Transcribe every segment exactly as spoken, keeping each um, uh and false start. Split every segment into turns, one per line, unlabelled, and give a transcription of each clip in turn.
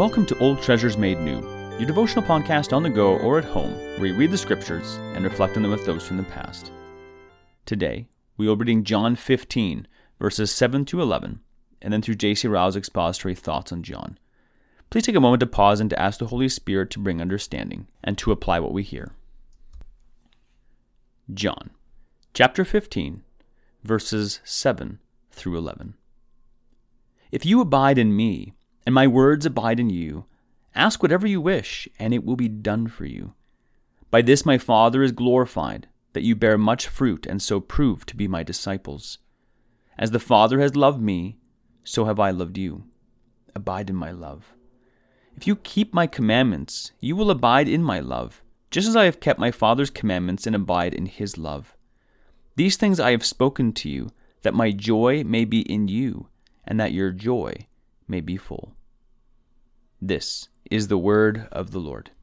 Welcome to Old Treasures Made New, your devotional podcast on the go or at home, where we read the scriptures and reflect on them with those from the past. Today, we will be reading John fifteen, verses seven to eleven, and then through J C Ryle's expository thoughts on John. Please take a moment to pause and to ask the Holy Spirit to bring understanding and to apply what we hear. John, chapter fifteen, verses seven through eleven. If you abide in me, and my words abide in you, ask whatever you wish, and it will be done for you. By this my Father is glorified, that you bear much fruit, and so prove to be my disciples. As the Father has loved me, so have I loved you. Abide in my love. If you keep my commandments, you will abide in my love, just as I have kept my Father's commandments and abide in his love. These things I have spoken to you, that my joy may be in you, and that your joy may be full. This is the word of the Lord.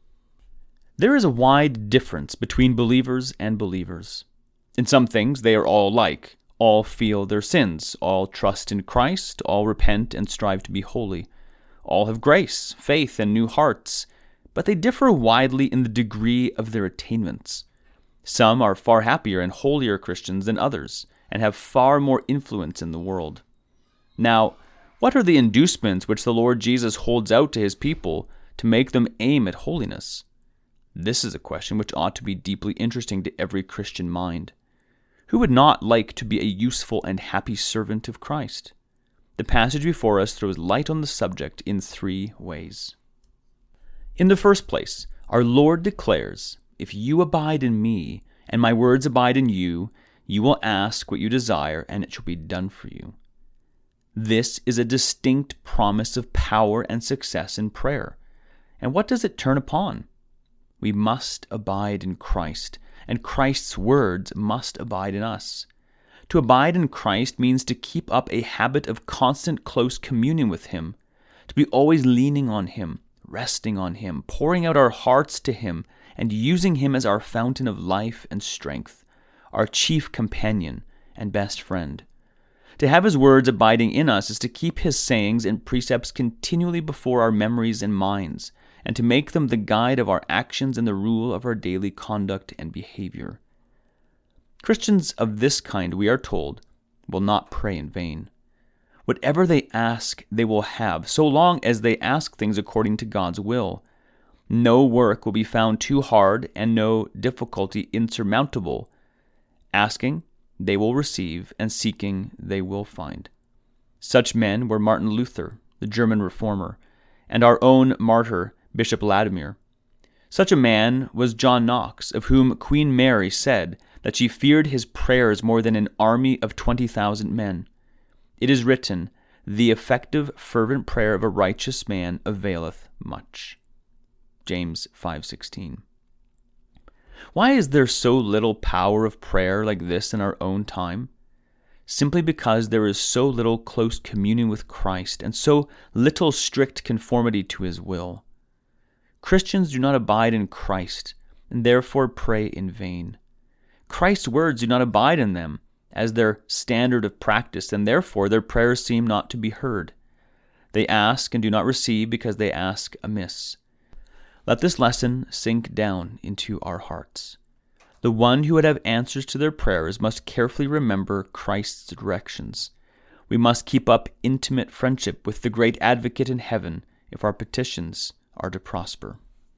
There is a wide difference between believers and believers. In some things they are all alike. All feel their sins. All trust in Christ. All repent and strive to be holy. All have grace, faith, and new hearts. But they differ widely in the degree of their attainments. Some are far happier and holier Christians than others, and have far more influence in the world. Now, what are the inducements which the Lord Jesus holds out to his people to make them aim at holiness? This is a question which ought to be deeply interesting to every Christian mind. Who would not like to be a useful and happy servant of Christ? The passage before us throws light on the subject in three ways. In the first place, our Lord declares, "If you abide in me, and my words abide in you, you will ask what you desire, and it shall be done for you." This is a distinct promise of power and success in prayer. And what does it turn upon? We must abide in Christ, and Christ's words must abide in us. To abide in Christ means to keep up a habit of constant close communion with him, to be always leaning on him, resting on him, pouring out our hearts to him, and using him as our fountain of life and strength, our chief companion and best friend. To have his words abiding in us is to keep his sayings and precepts continually before our memories and minds, and to make them the guide of our actions and the rule of our daily conduct and behavior. Christians of this kind, we are told, will not pray in vain. Whatever they ask, they will have, so long as they ask things according to God's will. No work will be found too hard and no difficulty insurmountable. Asking, they will receive, and seeking, they will find. Such men were Martin Luther, the German reformer, and our own martyr, Bishop Latimer. Such a man was John Knox, of whom Queen Mary said that she feared his prayers more than an army of twenty thousand men. It is written, "The effective, fervent prayer of a righteous man availeth much." James five sixteen. Why is there so little power of prayer like this in our own time? Simply because there is so little close communion with Christ and so little strict conformity to his will. Christians do not abide in Christ and therefore pray in vain. Christ's words do not abide in them as their standard of practice, and therefore their prayers seem not to be heard. They ask and do not receive because they ask amiss. Let this lesson sink down into our hearts. The one who would have answers to their prayers must carefully remember Christ's directions. We must keep up intimate friendship with the great advocate in heaven if our petitions are to prosper.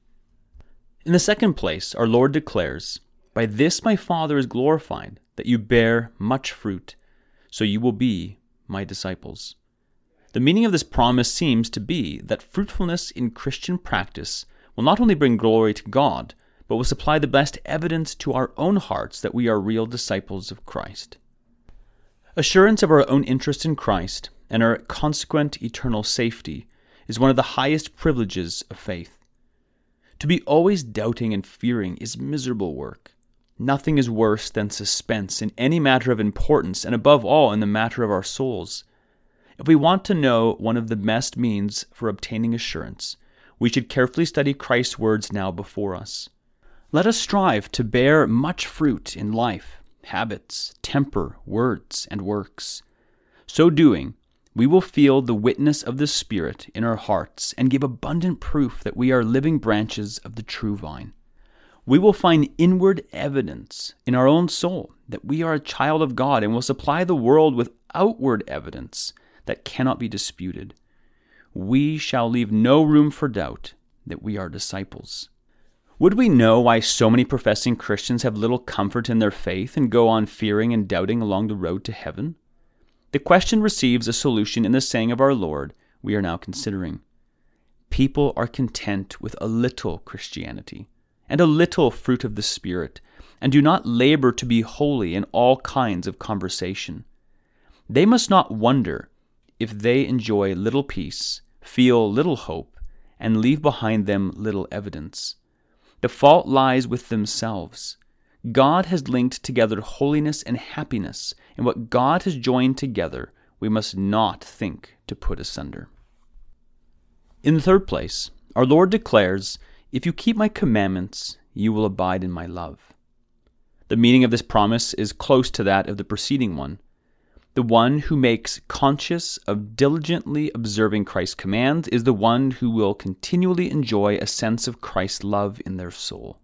In the second place, our Lord declares, "By this my Father is glorified, that you bear much fruit, so you will be my disciples." The meaning of this promise seems to be that fruitfulness in Christian practice will not only bring glory to God, but will supply the best evidence to our own hearts that we are real disciples of Christ. Assurance of our own interest in Christ and our consequent eternal safety is one of the highest privileges of faith. To be always doubting and fearing is miserable work. Nothing is worse than suspense in any matter of importance, and above all in the matter of our souls. If we want to know one of the best means for obtaining assurance, we should carefully study Christ's words now before us. Let us strive to bear much fruit in life, habits, temper, words, and works. So doing, we will feel the witness of the Spirit in our hearts and give abundant proof that we are living branches of the true vine. We will find inward evidence in our own soul that we are a child of God and will supply the world with outward evidence that cannot be disputed. We shall leave no room for doubt that we are disciples. Would we know why so many professing Christians have little comfort in their faith and go on fearing and doubting along the road to heaven? The question receives a solution in the saying of our Lord we are now considering. People are content with a little Christianity and a little fruit of the Spirit, and do not labor to be holy in all kinds of conversation. They must not wonder if they enjoy little peace, feel little hope, and leave behind them little evidence. The fault lies with themselves. God has linked together holiness and happiness, and what God has joined together, we must not think to put asunder. In the third place, our Lord declares, "If you keep my commandments, you will abide in my love." The meaning of this promise is close to that of the preceding one. The one who makes conscious of diligently observing Christ's commands is the one who will continually enjoy a sense of Christ's love in their soul.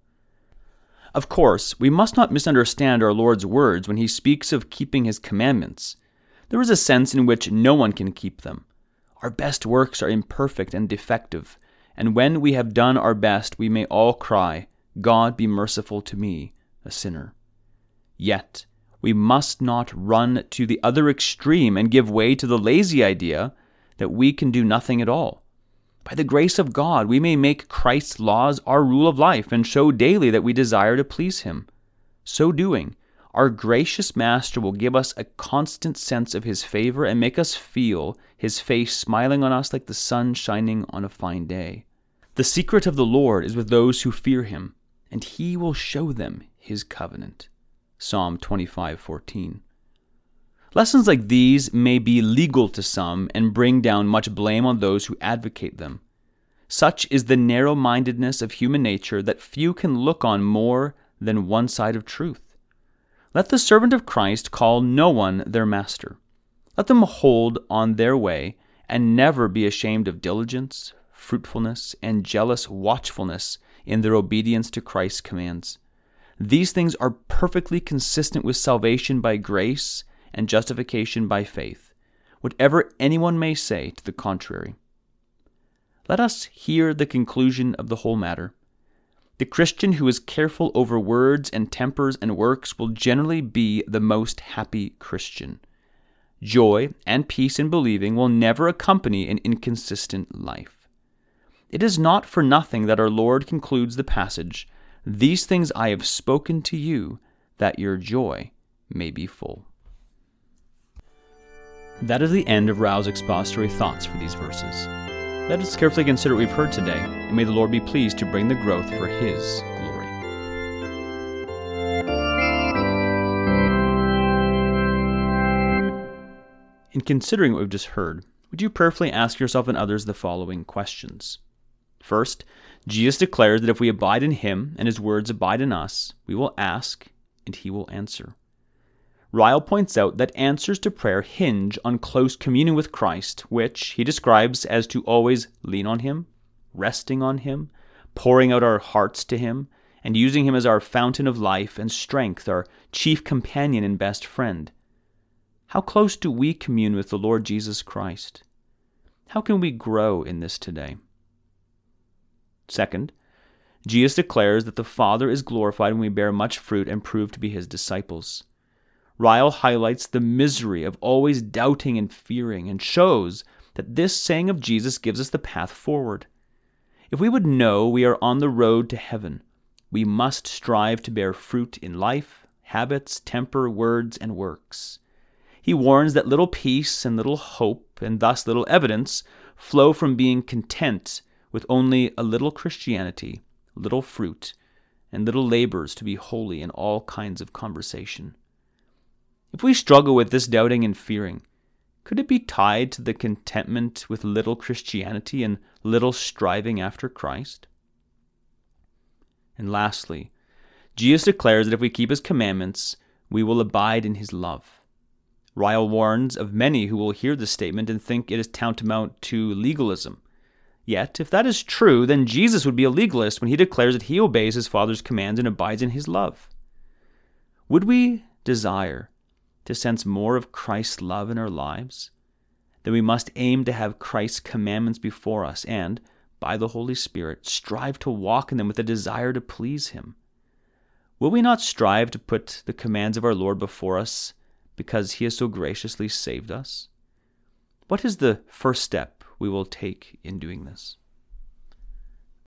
Of course, we must not misunderstand our Lord's words when he speaks of keeping his commandments. There is a sense in which no one can keep them. Our best works are imperfect and defective, and when we have done our best, we may all cry, "God be merciful to me, a sinner." Yet, we must not run to the other extreme and give way to the lazy idea that we can do nothing at all. By the grace of God, we may make Christ's laws our rule of life and show daily that we desire to please him. So doing, our gracious Master will give us a constant sense of his favor and make us feel his face smiling on us like the sun shining on a fine day. The secret of the Lord is with those who fear him, and he will show them his covenant. Psalm twenty-five fourteen. Lessons like these may be legal to some and bring down much blame on those who advocate them. Such is the narrow-mindedness of human nature that few can look on more than one side of truth. Let the servant of Christ call no one their master. Let them hold on their way and never be ashamed of diligence, fruitfulness, and jealous watchfulness in their obedience to Christ's commands. These things are perfectly consistent with salvation by grace and justification by faith, whatever anyone may say to the contrary. Let us hear the conclusion of the whole matter. The Christian who is careful over words and tempers and works will generally be the most happy Christian. Joy and peace in believing will never accompany an inconsistent life. It is not for nothing that our Lord concludes the passage, "These things I have spoken to you, that your joy may be full." That is the end of Rao's expository thoughts for these verses. Let us carefully consider what we've heard today, and may the Lord be pleased to bring the growth for his glory. In considering what we've just heard, would you prayerfully ask yourself and others the following questions? First, Jesus declares that if we abide in him and his words abide in us, we will ask and he will answer. Ryle points out that answers to prayer hinge on close communion with Christ, which he describes as to always lean on him, resting on him, pouring out our hearts to him, and using him as our fountain of life and strength, our chief companion and best friend. How close do we commune with the Lord Jesus Christ? How can we grow in this today? Second, Jesus declares that the Father is glorified when we bear much fruit and prove to be his disciples. Ryle highlights the misery of always doubting and fearing and shows that this saying of Jesus gives us the path forward. If we would know we are on the road to heaven, we must strive to bear fruit in life, habits, temper, words, and works. He warns that little peace and little hope, and thus little evidence, flow from being content with only a little Christianity, little fruit, and little labors to be holy in all kinds of conversation. If we struggle with this doubting and fearing, could it be tied to the contentment with little Christianity and little striving after Christ? And lastly, Jesus declares that if we keep his commandments, we will abide in his love. Ryle warns of many who will hear this statement and think it is tantamount to legalism. Yet, if that is true, then Jesus would be a legalist when he declares that he obeys his Father's commands and abides in his love. Would we desire to sense more of Christ's love in our lives? Then we must aim to have Christ's commandments before us and, by the Holy Spirit, strive to walk in them with a desire to please him. Will we not strive to put the commands of our Lord before us because he has so graciously saved us? What is the first step we will take in doing this?